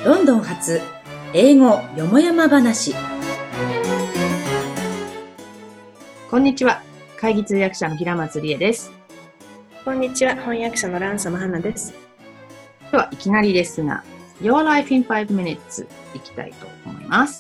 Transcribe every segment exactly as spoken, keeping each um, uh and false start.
ロンドン発英語よもやま話。こんにちは。会議通訳者の平松理恵です。 こんにちは。翻訳者のランサムハナです。 今日はいきなりですが Your Life in five minutes いきたいと思います。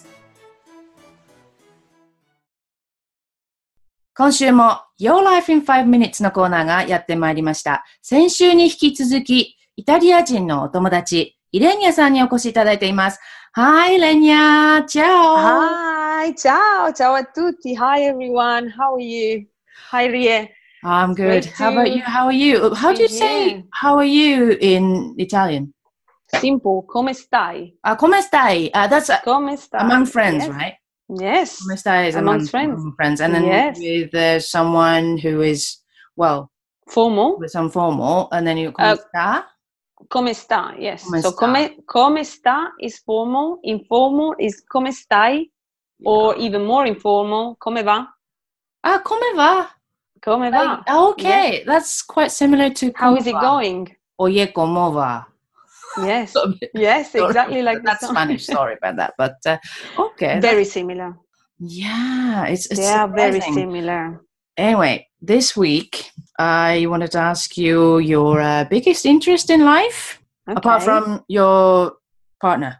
今週も Your Life in five minutes のコーナーがやってまいりました。先週に引き続きイタリア人のお友達イレニアさんにお越しいただいています。Hi, Lenia. Ciao. Hi, ciao. Ciao a tutti. Hi, everyone. How are you? Hi, Rie. I'm good. How about you? How are you? How do you say how are you in Italian? Simple. Come stai? Uh, come stai? Uh, that's uh, come stai? among friends, yes. right? Yes. Come stai is among among friends. Among friends. And then yes. with uh, someone who is, well, formal. With some formal. And then you come uh, sta? Come sta, yes. Come so sta. Come, come sta is formal. Informal is come stai. Yeah. Or even more informal, come va? Ah, come va? Come va? Like, okay, yes. That's quite similar to how is it going? Oye, como va? Yes, yes, exactly like that's the Spanish. Sorry about that, but uh, okay, very that's... similar. Yeah, it's, it's they are surprising. Very similar. Anyway, this week I wanted to ask you your uh, biggest interest in life, okay. Apart from your partner.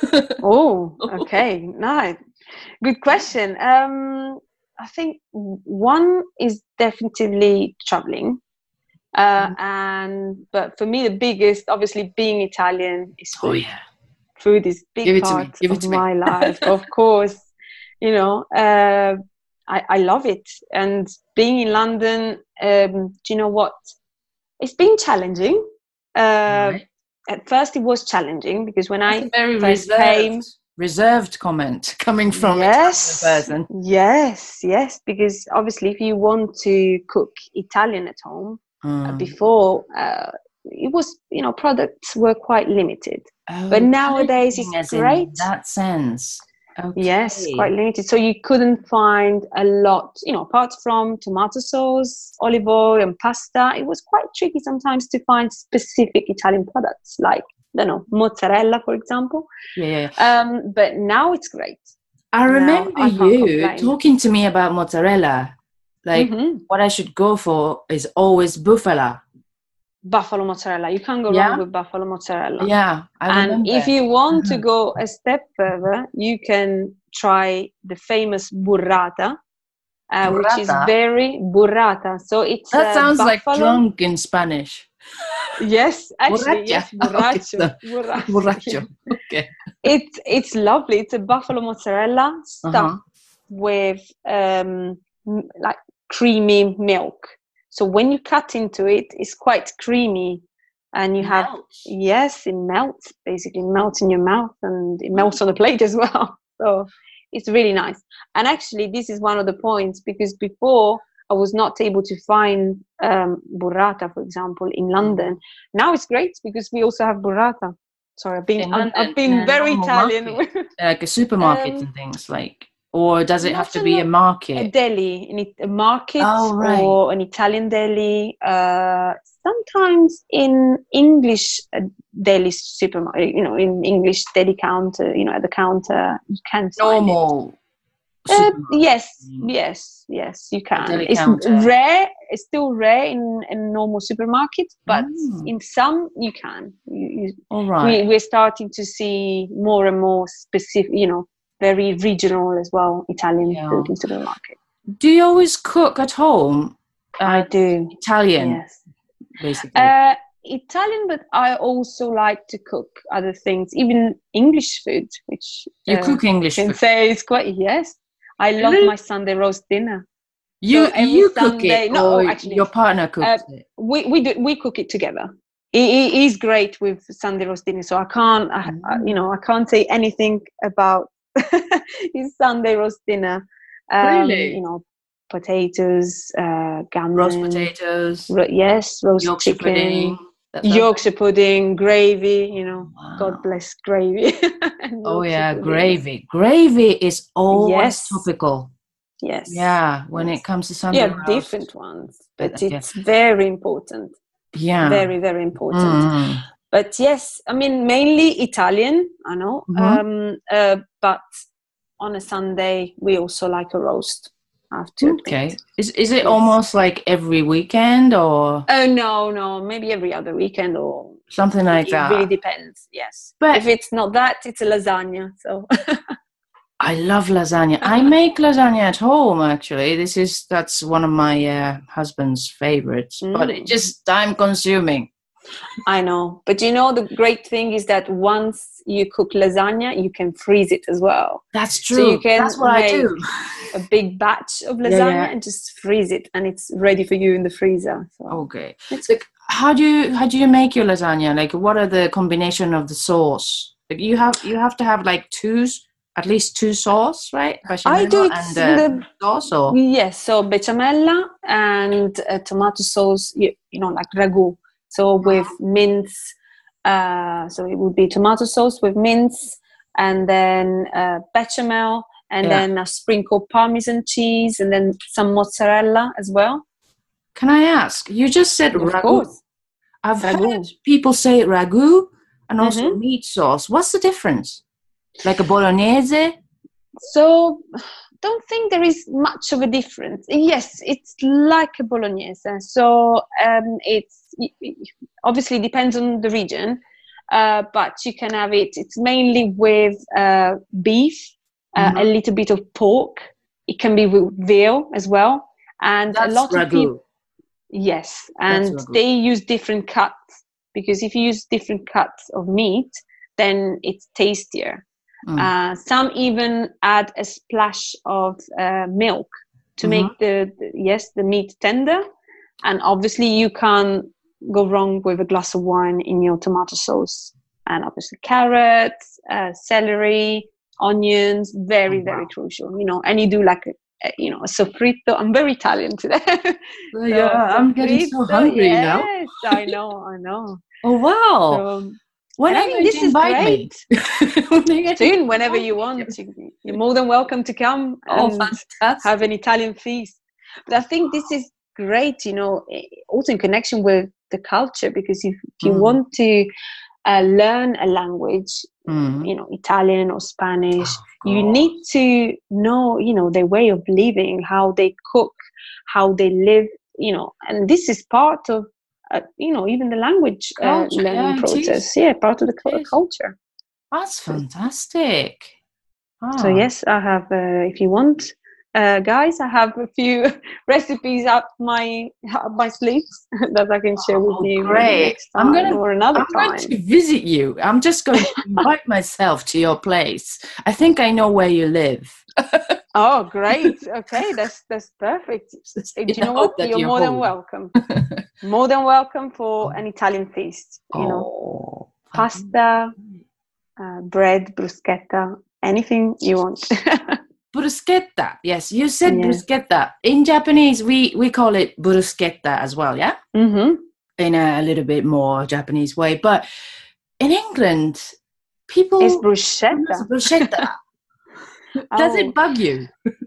Oh, okay, nice. Good question. Um, I think one is definitely traveling. Uh, mm. and but for me the biggest, obviously being Italian, is food. Oh yeah, food is big Give part of my life. Of course, you know, uh, I, I love it. And being in London, um, do you know what? It's been challenging. Uh, right. At first, it was challenging because when That's I a very first reserved, came, reserved comment coming from yes, an Italian person. Yes, yes, because obviously, if you want to cook Italian at home. Mm. Before uh, it was, you know, products were quite limited, oh, but nowadays it's great. In that sense, okay. Yes, quite limited. So you couldn't find a lot, you know, apart from tomato sauce, olive oil, and pasta. It was quite tricky sometimes to find specific Italian products, like I don't know, mozzarella, for example. Yeah. Um, but now it's great. I remember I you complain. talking to me about mozzarella. Like, mm-hmm. what I should go for is always bufala. Buffalo mozzarella. You can't go yeah? wrong with buffalo mozzarella. Yeah, I remember. And if you want uh-huh. to go a step further, you can try the famous burrata, uh, burrata? which is very burrata. So it's that uh, sounds buffalo. like drunk in Spanish. Yes, actually, Borracha. yes, borracho. Okay, so, borracho. borracho. Okay. It's it's lovely. It's a buffalo mozzarella stuffed uh-huh. with um, like creamy milk. So when you cut into it, it's quite creamy, and you have melts. yes, it melts basically melts in your mouth, and it melts on the plate as well. So it's really nice. And actually, this is one of the points because before I was not able to find um, burrata, for example, in London. Now it's great because we also have burrata. Sorry, I've been I've, I've been very Italian. Like a supermarket um, and things like. Or does it have to be a market? A deli, a market oh, right. or an Italian deli. Uh, sometimes in English uh, deli supermarket, you know, in English deli counter, you know, at the counter, you can find normal. It. Uh, yes, yes, yes, you can. It's counter. rare. It's still rare in a normal supermarket, but mm. in some you can. You, you, All right. We, we're starting to see more and more specific, you know. Very regional as well, Italian yeah. food in supermarket. Do you always cook at home? Uh, I do. Italian, yes. basically. Uh, Italian, but I also like to cook other things, even English food, which you uh, cook English can food. say it's quite yes. I love really? my Sunday roast dinner. You so you Sunday, cook it, no, or actually, your partner cooks uh, it? We we do we cook it together. He, he is great with Sunday roast dinner, so I can't, I, mm. I, you know, I can't say anything about. His Sunday roast dinner, um, really? You know, potatoes, uh, gammon, roast potatoes, ro- yes, roast Yorkshire chicken, pudding, Yorkshire like... pudding, gravy. You know, wow. God bless gravy. Oh yeah, puddings. gravy. Gravy is always yes. topical. Yes. Yeah, when yes. it comes to Sunday yeah, roast. different ones, but okay. it's very important. Yeah, very very important. Mm. But yes, I mean, mainly Italian, I know. Mhm. Um, uh, but on a Sunday, we also like a roast, I have to admit. Okay. Is is it Yes. almost like every weekend or Oh, no, no, maybe every other weekend or something like it that? really depends, yes. But- if it's not that, it's a lasagna, so. I love lasagna. I make lasagna at home, actually. This is that's one of my uh, husband's favorites, but Mm. it's just time consuming. I know. But you know, the great thing is that once you cook lasagna, you can freeze it as well. That's So true. you can That's what I make do. a big batch of Yeah, lasagna yeah. and just freeze it, and it's ready for you in the freezer. So. Okay. It's Like, how do you how do you make your lasagna? Like, what are the combination of the sauce? Like, you have you have to have like two, at least two sauce, right? I do Bechamel it and in uh, the sauce, or yes, so bechamella and uh, tomato sauce, you, you know, like ragu. So with mince, uh, so it would be tomato sauce with mince, and then uh, bechamel, and Yeah. then a sprinkle Parmesan cheese, and then some mozzarella as well. can I ask? You just said Of ragu. course. I've Ragu. heard people say ragu and also Mhm. meat sauce. What's the difference? Like a bolognese? So don't think there is much of a difference. Yes, it's like a bolognese. So um, it's it- it obviously depends on the region, uh, but you can have it. It's mainly with uh, beef, uh, Mhm. a little bit of pork. It can be with veal as well, and That's a lot of people. ragu. Yes, That's and ragu. they use different cuts because if you use different cuts of meat, then it's tastier. Mm. Uh, some even add a splash of uh, milk to Mhm. make the, the yes the meat tender, and obviously you can't go wrong with a glass of wine in your tomato sauce, and obviously carrots, uh, celery, onions, very Oh, very wow. crucial. You know, and you do like a, a you know a sofrito. I'm very Italian today. Oh, yeah, I'm getting so sofrito, hungry yes, now. I know, I know. Oh, wow. So, When and are I you think going this to is invite great. me? When are you going to Soon, whenever invite you me? want, you- you're more than welcome to come Oh, and fantastic. have an Italian feast. But I think this is great, you know, eh, also in connection with the culture, because if, if you Mm. want to uh, learn a language, Mm. you know, Italian or Spanish, Of you course. need to know, you know, their way of living, how they cook, how they live, you know, and this is part of, uh, you know, even the language uh, Culture, learning yeah, it process. is. Yeah, part of the cu- It is. culture. That's fantastic. So Ah. yes, I have. Uh, if you want, uh, guys, I have a few recipes up my up my sleeves that I can share with Oh, you maybe great. next I'm time gonna or another I'm going time. to visit you. I'm just going to invite myself to your place. I think I know where you live. Oh, great! Okay, that's that's perfect. Just Uh, in Do you the know hope what? that You're you're more than home. welcome. More than welcome for an Italian feast. You know, Oh, pasta, uh, bread, bruschetta, anything you want. bruschetta. Yes, you said Yeah. bruschetta. In Japanese, we, we call it bruschetta as well, yeah? Mm-hmm. In a, a little bit more Japanese way. But in England, people It's pronounce bruschetta. bruschetta. Does Oh. it bug you?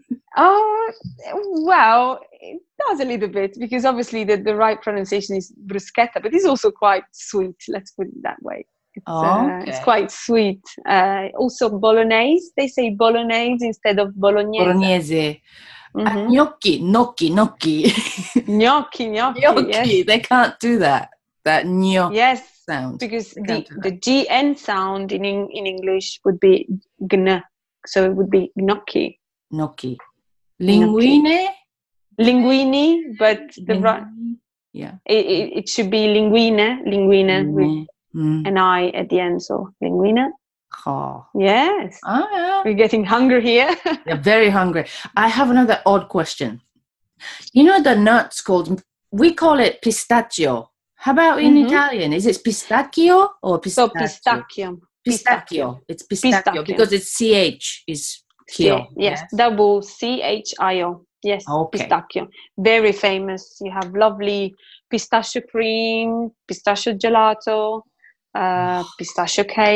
Oh, well, it does a little bit, because obviously the, the right pronunciation is bruschetta, but it's also quite sweet. Let's put it that way. It's, uh, it's Okay. quite sweet. Uh, also bolognese, they say bolognese instead of bolognese. Bolognese. Mhm. And gnocchi, gnocchi, gnocchi. Gnocchi, gnocchi, Gnocchi. yes. They can't do that. That gno Yes, sound. because They the, can't do the that. G N sound in, in in English would be gn, so it would be gnocchi. Gnocchi. Linguine? Linguini, but the right, Linguine? Yeah. it, it, it should be linguine, linguine with Linguine. Mm. an I at the end, so linguine. Oh. Yes, Ah, yeah. we're getting hungry here. You're very hungry. I have another odd question. You know the nuts called, we call it pistachio. How about in Mhm. Italian? Is it pistacchio or So pistachio? pistachio, Pistachio. It's pistachio, Pistachio. because it's C H is C- chio. yes, double C H I O. Yes, Okay. pistachio. Very famous. You have lovely pistachio cream, pistachio gelato, uh, pistachio cake.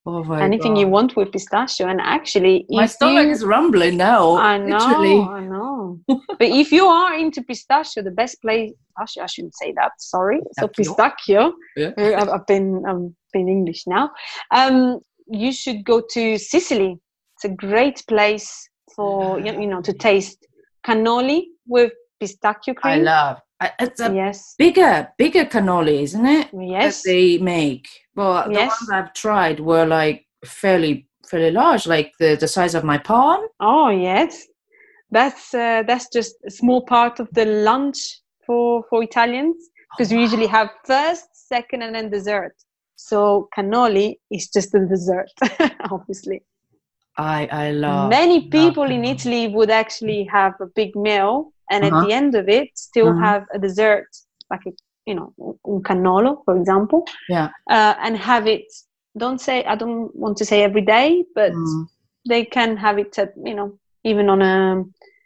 Oh my anything God. you want with pistachio. And actually, My if stomach you, is rumbling now. I know, Literally. I know. But if you are into pistachio, the best place, actually, I shouldn't say that. Sorry. So pistachio. Yeah. I've, I've been, I've been English now. Um, you should go to Sicily. It's a great place for you you know to taste cannoli with pistachio I cream. love. I, it's a Yes. bigger, bigger cannoli, isn't it? Yes. That they make. But the Yes. ones I've tried were like fairly, fairly large, like the, the size of my palm. Oh yes. That's uh, that's just a small part of the lunch for for Italians, because Oh, we usually have first, second, and then dessert. So cannoli is just the dessert, obviously. I I love. Many love people in cannoli. Italy would actually have a big meal, and Uh-huh. at the end of it, still Uh-huh. have a dessert, like a you know un cannolo, for example, Yeah. uh, and have it. Don't say I don't want to say every day, but Mm. they can have it at you know even on a,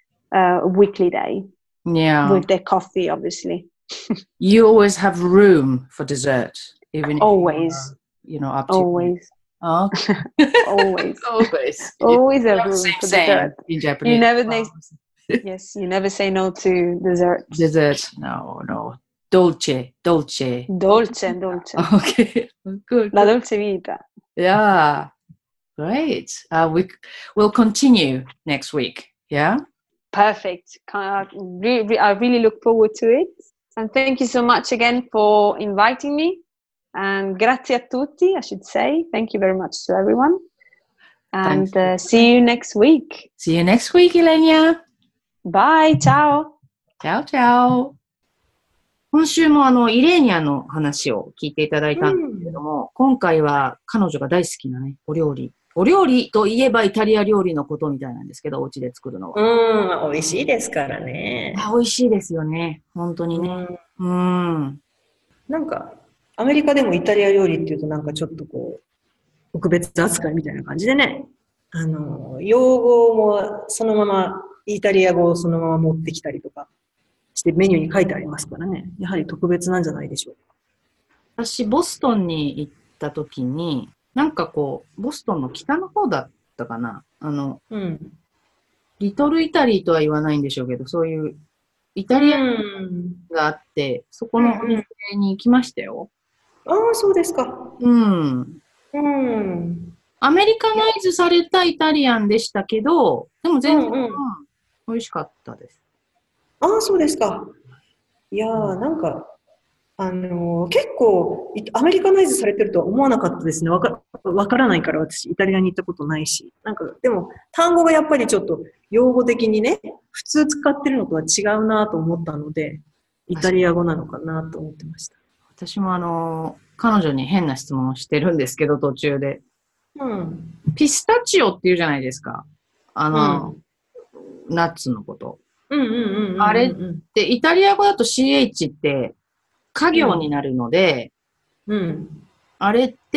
a weekly day Yeah. with their coffee, obviously. You always have room for dessert, even if Always, you, are, you know, up to. always, Oh, always, always. always You have have the room same for saying dessert. in Japanese. You never, Well, na- yes, you never say no to dessert. dessert. No, no. Dolce, dolce. Dolce, dolce. Okay, good. La good. dolce vita. Yeah, great. Uh, we will continue next week. Yeah. Perfect. Uh, re- re- I really look forward to it. And thank you so much again for inviting me. And grazie a tutti, I should say. Thank you very much to everyone. And Thank you. uh, see you next week. See you next week, Ilenia. Bye. Ciao. チャオチャオ。今週もあの、イレーニャの話を聞いていただいたんですけども、今回は彼女が大好きなね、お料理。お料理といえばイタリア料理のことみたいなんですけど、お家で作るのは。 うん、美味しいですからね。 あ、美味しいですよね。本当にね。 うんうん。 なんか、アメリカでもイタリア料理っていうとなんかちょっとこう、特別扱いみたいな感じでね、あの、用語もそのまま、イタリア語をそのまま持ってきたりとかしてメニューに書いてありますからね。やはり特別なんじゃないでしょうか。 私、ボストンに行った時に、なんかこう、ボストンの北の方だったかな。あの、 うん。 リトルイタリーとは言わないんでしょうけど、そういうイタリアうんがあって、そこのお店に行きましたよ。 ああ、そうですか。 うん。 うん。 アメリカナイズされたイタリアンでしたけど、でも全然、 うんうんうん美味しかったです。 ああ、そうですか。いやー、なんか、あのー結構、いアメリカナイズされてるとは思わなかったですね。わか、わからないから私、イタリアに行ったことないし。なんか、でも、単語がやっぱりちょっと、用語的にね、普通使ってるのとは違うなと思ったので、イタリア語なのかなと思ってました。 私もあの、彼女に変な質問をしてるんですけど、途中で。 うん。 ピスタチオって言うじゃないですか。あの、ナッツのこと。 うんうんうんうんうん。 あれで、イタリア語だと シーエイチ って家業になるので、 うん。 あれって、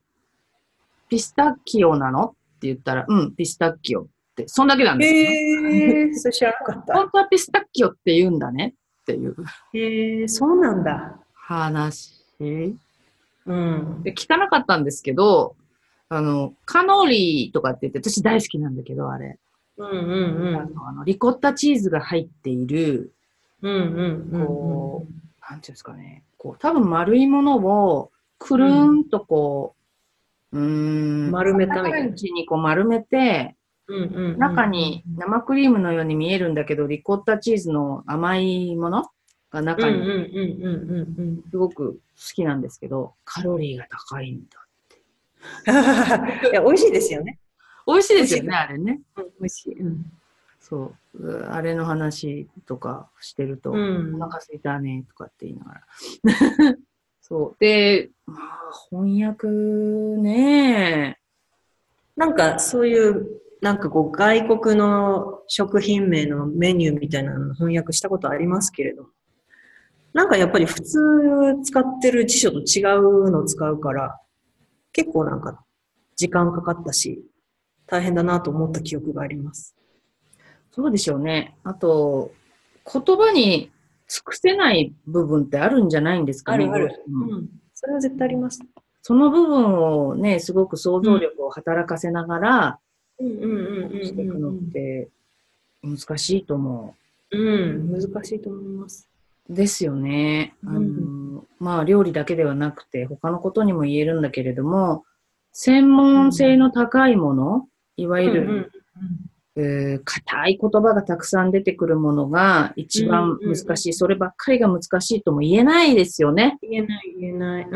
ピスタキオなのって言ったら、うん、ピスタキオって、そんだけなんですよ。 へー、それ知らなかった。 本当はピスタキオって言うんだねっていうへー、そうなんだ。 話。 うん。 で、聞かなかったんですけど、あの、カノリーとかって言って、私大好きなんだけど、あれ。 うんうんうん。 あのあのリコッタチーズが入っている、 うんうんうん。 こう、なんていうんですかね、こう、多分丸いものを、くるーんとこう、うーん、 丸めたみたいな。 うちにこう丸めて、 うんうんうん、 中に生クリームのように見えるんだけど、リコッタチーズの甘いものが中に、すごく好きなんですけど、カロリーが高いんだって。いや、美味しいですよね。 美味しいですよね、あれね。 うん、美味しい。うん、 そう。あれの話とかしてると、うん、お腹すいたねとかって言いながら。そう。で、まあ、翻訳ね。 なんかそういう、なんかこう外国の食品名のメニューみたいなの翻訳したことありますけれど、なんかやっぱり普通使ってる辞書と違うのを使うから、結構なんか時間かかったし、大変だなと思った記憶があります。 そうでしょうね。あと、言葉に尽くせない部分ってあるんじゃないんですかね。 あるある。うん。それは絶対あります。 その部分をね、すごく想像力を働かせながら、 うんうんうんうんしていくのっうんて難しいと思うん。うん、難しいと思います。 う。ですよね。あうんの、まあ、料理だけではなくて、他のことにも言えるんだけれども、専門性の高いもの、いわゆうんうんる、えー硬い言葉がたくさん出てくるものが一番難しい。そればっかりが難しいとも言えないですよね。 言えない言えない。うん。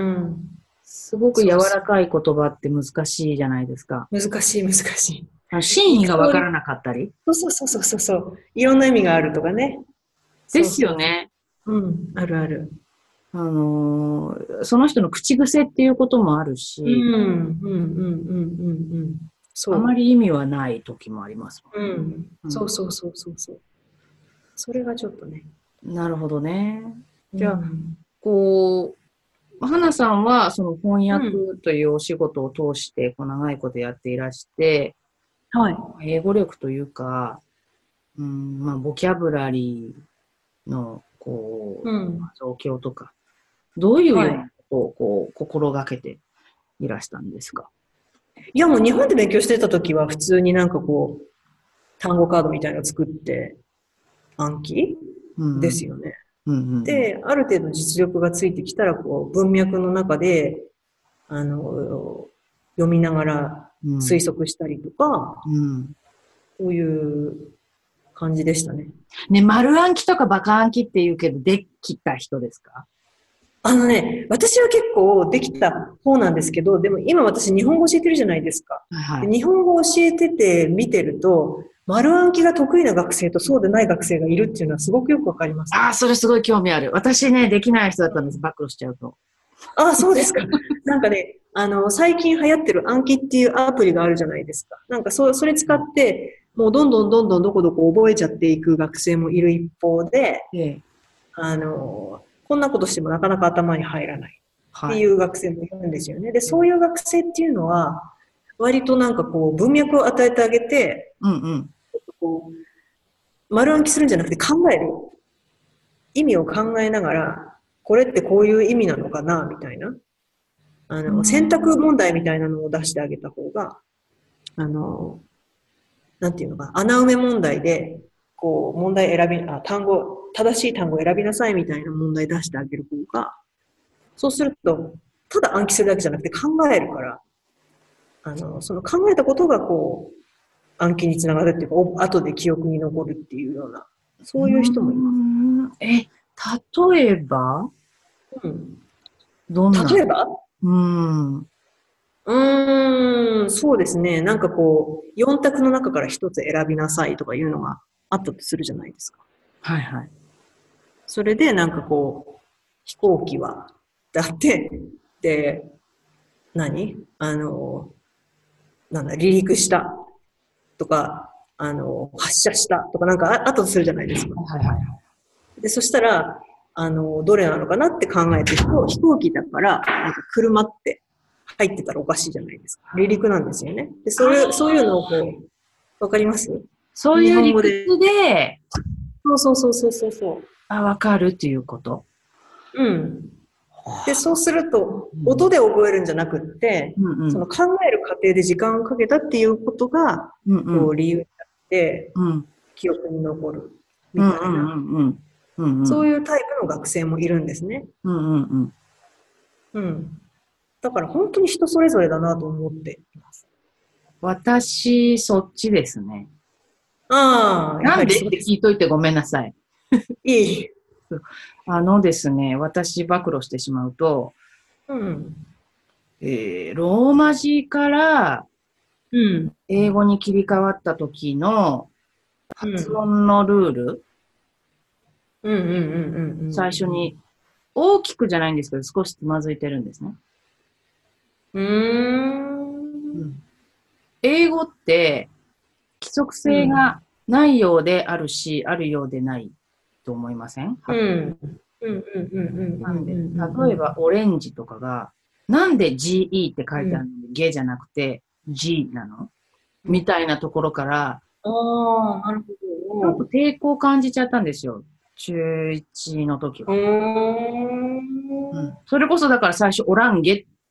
すごく柔らかい言葉って難しいじゃないですか。 難しい難しい。 あの真意がわからなかったり。 そうそうそうそうそう。いろんな意味があるとかね。 ですよね。 そうそうそう。うん、あるある。 あのーその人の口癖っていうこともあるし、 うん、うん、うん、うん、うん、うん。そう。 あまり意味はない時もありますもん。 うん。 うんそうそうそうそうそう。それがちょっとね。 なるほどね。じゃあ、 うんこう、花さんはその翻訳うというお仕事を通してこう長いことやっていらして、 はい。 英語力というか、うんまあ、ボキャブラリーのこう、 うん。 状況とか、どういうようは。 ないことをこう心がけていらしたんですか？ いや、もう日本で勉強してた時は普通になんかこう、単語カードみたいなの作って暗記うんですよね。 うんうん、 で、ある程度実力がついてきたら、こう、文脈の中で、あの、読みながら推測したりとか、 うん、 そういう感じでしたね。 ね、丸暗記とかバカ暗記って言うけど、できた人ですか？ あのね、私は結構できた方なんですけど、でも今私日本語教えてるじゃないですか。 はい、 で日本語教えてて見てると、丸暗記が得意な学生とそうでない学生がいるっていうのはすごくよくわかります。 ああ、それすごい興味ある。私ね、できない人だったんです、暴露しちゃうと。 ああ、そうですか。なんかね、あの、最近流行ってる暗記っていうアプリがあるじゃないですか。なんかそ、それ使って、もうどんどんどんどんどこどこ覚えちゃっていく学生もいる一方で、 ええ、 あの、こんなことしてもなかなか頭に入らないってはい。 いう学生もいるんですよね。で、そういう学生っていうのは、割となんかこう、文脈を与えてあげて、 うんうん。 こう丸暗記するんじゃなくて考える。意味を考えながら、これってこういう意味なのかな、みたいな。あの、選択問題みたいなのを出してあげた方が、あの、なんていうのかな、穴埋め問題で、こう、問題選び、あ、単語、正しい単語を選びなさいみたいな問題出してあげる方が、そうすると、ただ暗記するだけじゃなくて考えるから、あの、その考えたことがこう、暗記につながるっていうか、お後で記憶に残るっていうような、そういう人もいます。え、例えばす。うん、 どんな例えばうん。 うーん、そうですね。なんかこう、よん択の中からひとつ選びなさいとかいうのがあったとするじゃないですか。 はいはい。 それでなんかこう、飛行機は、だって、で、何あの、なんだ、離陸したとか、あの、発射したとかなんかああったとするじゃないですか。 はいはいはい。 で、そしたら、あの、どれなのかなって考えてると、飛行機だから、なんか車って入ってたらおかしいじゃないですか。離陸なんですよね。で、それ、そういうのをこう、わかりますそういう理日本語で屈で、 そうそうそうそうそうそう。 あ、わかるっていうこと。 うん。で、そうすると、音で覚えるんじゃなくって、 うんうんその考える過程で時間をかけたっていうことが、 うんうんこう理由になって、 うん記憶に残るみうんたいな、 うんうんうんうんそういうタイプの学生もいるんですね。 うんうんうんうん。だから本当に人それぞれだなと思っています。 私、そっちですね。 ああ、やなんでってはりそうです。 聞いといてごめんなさい。 いい。 あのですね、私、暴露してしまうと、 うん。 えーローマ字からうん。 英語に切り替わった時の発うん。 音のルール、 うんうんうんうんうん。 最初に大きくじゃないんですけど、少しつまずいてるんですね。 うーん。 英語って規則性がないようであるし、あるようでないと思いません？ うん。うんうんうんうんなんで、 うん。 例えばオレンジとかが、なんで ジーイー って書いてあるのに、ゲじゃなくて G なのみたいなところから、 ああ、なるちほど。 ょっと抵抗を感じちゃったんですよ。中いちの時うは。 ーうんん。 それこそだから最初オランゲって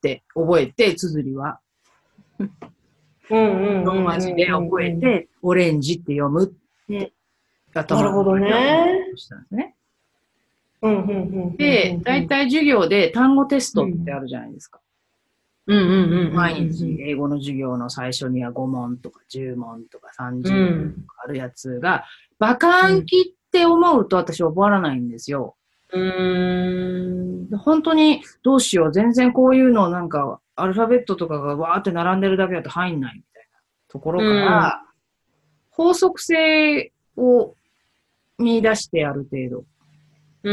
って覚えて、綴りは。 うんうんうん。 ローマ字で覚えて、オレンジって読むって頭なるほどね。 したんですね。 うんうんうんで、大体授業で単語テストってあるじゃないですか。 うんうんうんうん。 毎日英語の授業の最初にはご問とかじゅう問とかさんじゅう問とかあるやつが、バカ暗記って思うと私覚わらないんですよ。 うーん。 本当にどうしよう、全然こういうのなんかアルファベットとかがわーって並んでるだけだと入んないみたいなところから、法則性を見出してある程度。 うん。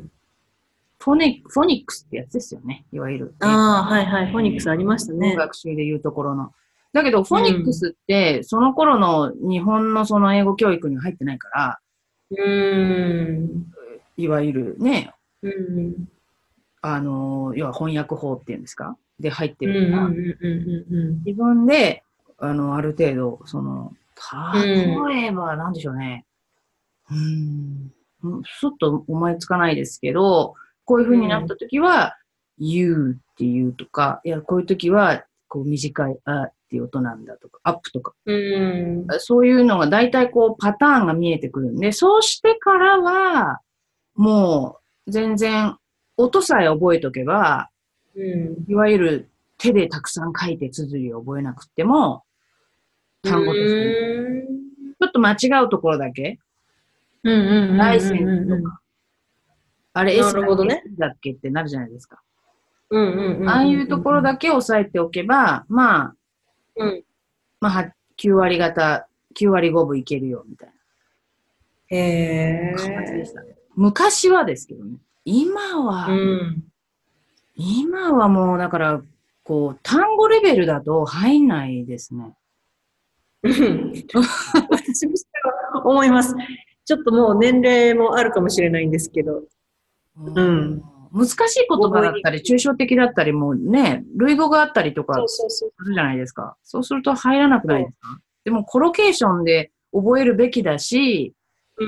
フォニフォニックスってやつですよね、いわゆる。 ああ、はいはい、フォニックスありましたね。 学習でいうところの。だけど、フォニックスって、その頃の日本のその英語教育には入ってないから、 うーん。 いわゆるね、 うん。 あの、要は翻訳法っていうんですかで入ってうんるから、 うんうんうんうん。 自分で、あの、ある程度、その、例えば、なんでしょうね。うーん。ちょっと思いつかないですけど、こういう風になったときは、You っていうとか、いや、こういうときは、こう短い、あっていう音なんだとか、アップとか。 うん。 そういうのが大体こうパターンが見えてくるんで、そうしてからは、もう全然音さえ覚えとけば、 うん。 いわゆる手でたくさん書いて綴りを覚えなくっても、単語ですね。ちょっと間違うところだけ、 うんうんうん。 ライセンスとか、あれ S だっけ、 なるほどね。 だっけってなるじゃないですか。 うんうんうん。 ああいうところだけ押さえておけば、まあ、 うん。 まあ、きゅう割方、きゅう割ごぶいけるよ、みたいな。 へ感じでしー。 たね。昔はですけどね。今は、 うん。 今はもうだから、こう、単語レベルだと入んないですね。 うん。私もそう思います。ちょっともう年齢もあるかもしれないんですけど。うん。 難しい言葉だったり、抽象的だったりもね、類語があったりとかそうそうそう。 するじゃないですか。そうすると入らなくないですか？でも、コロケーションで覚えるべきだし、 うん。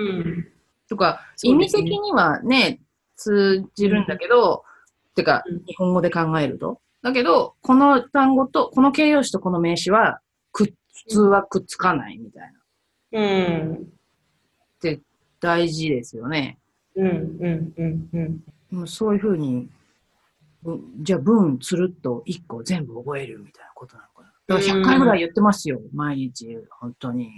とか、意味そうですね的にはね、通じるんだけど、てかうん、 日本語で考えると。だけど、この単語と、この形容詞とこの名詞は、くっ、普通はくっつかないみたいな。 うん。 って大事ですよね。 うんうんうんうん。 もうそういうふうに、ぶじゃあ文つるっと一個全部覚えるみたいなことなのかな。だからひゃっかいぐらい言ってますよ、毎日、本当に。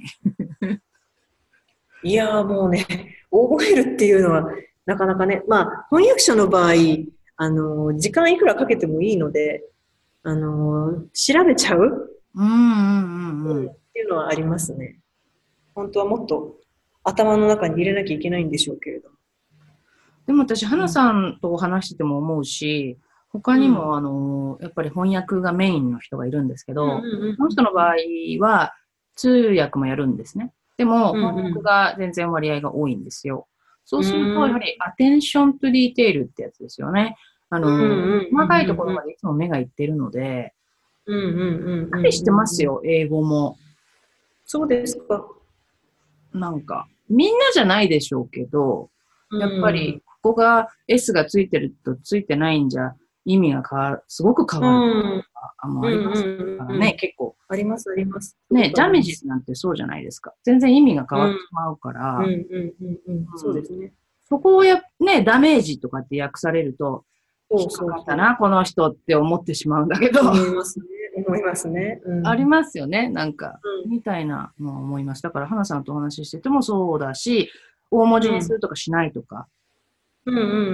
いやーもうね、覚えるっていうのは、なかなかね、まあ、翻訳者の場合、あのー、時間いくらかけてもいいので、あのー、調べちゃう、 うんうんうんうん。 っていうのはありますね。本当はもっと頭の中に入れなきゃいけないんでしょうけれども。 でも私、花さんと話してても思うし、他にも、あの、やっぱり翻訳がメインの人がいるんですけど、 うんうんうん、 その人の場合は、通訳もやるんですね。でも、翻訳が全然割合が多いんですよ。そうすると、やはり、アテンショントゥディテールってやつですよね。あの、細かいところまでいつも目がいってるので、 うんうんうん。 しっかりしてますよ、英語も。 そうですか。 なんか、みんなじゃないでしょうけど、やっぱり、ここが S がついてるとついてないんじゃ、意味が変わる、すごく変わる。うん、あもうありますからね、結構。 あります、あります。 ね、ダメージなんてそうじゃないですか。全然意味が変わってしまうから。 うん、うん、うん、うん。そうですね。 そこをや、ね、ダメージとかって訳されると、引っかかったな、この人って思ってしまうんだけど。 思いますね。思いますね。 うん、ありますよね、なんか、うん、みたいなのを思います。だから、花さんとお話ししててもそうだし、大文字にするとかしないとか。 うん、うん、うん、うん、うん。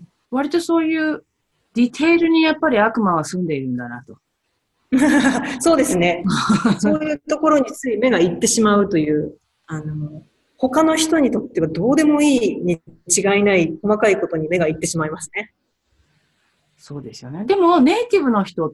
割とそういうディテールにやっぱり悪魔は住んでいるんだなと。 そうですね。そういうところについ目がいってしまうという、あの、他の人にとってはどうでもいいに違いない細かいことに目がいってしまいますね。 そうですよね。でもネイティブの人って、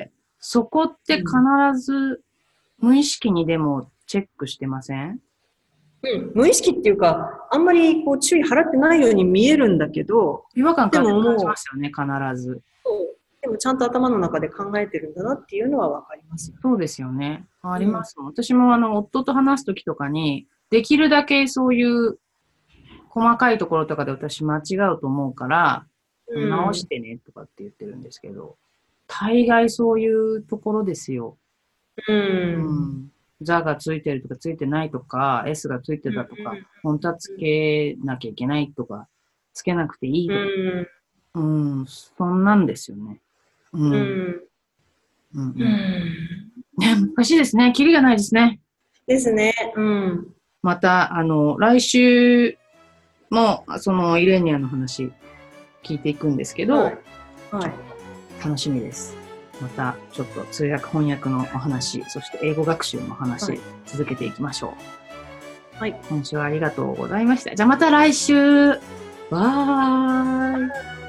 そこって必ず無意識にでもチェックしてません？ うん、無意識っていうか、あんまりこう注意払ってないように見えるんだけど、 違和感感じますよね、必ず。 そうでもちゃんと頭の中で考えてるんだなっていうのはわかりますよ。 そうですよね。ありますもん。うん、私もあの、夫と話すときとかに、できるだけそういう細かいところとかで私間違うと思うから、うん、直してねとかって言ってるんですけど。 大概そういうところですよ。 う。 うんん。ザがついてるとかついてないとか、S がついてたとか、本当はつけなきゃいけないとか、つけなくていいとか、 うん。 うん、そんなんですよね。うん。うん。 うん。 うん。 うん。 ね、難しいですね。キリがないですね。 ですね。うん。 また、あの、来週も、その、イレニアの話、聞いていくんですけど、 はい。はい。 楽しみです。また、ちょっと通訳翻訳のお話、そして英語学習のお話、 はい続けていきましょう。 はい。 今週はありがとうございました。じゃあまた来週。バイ。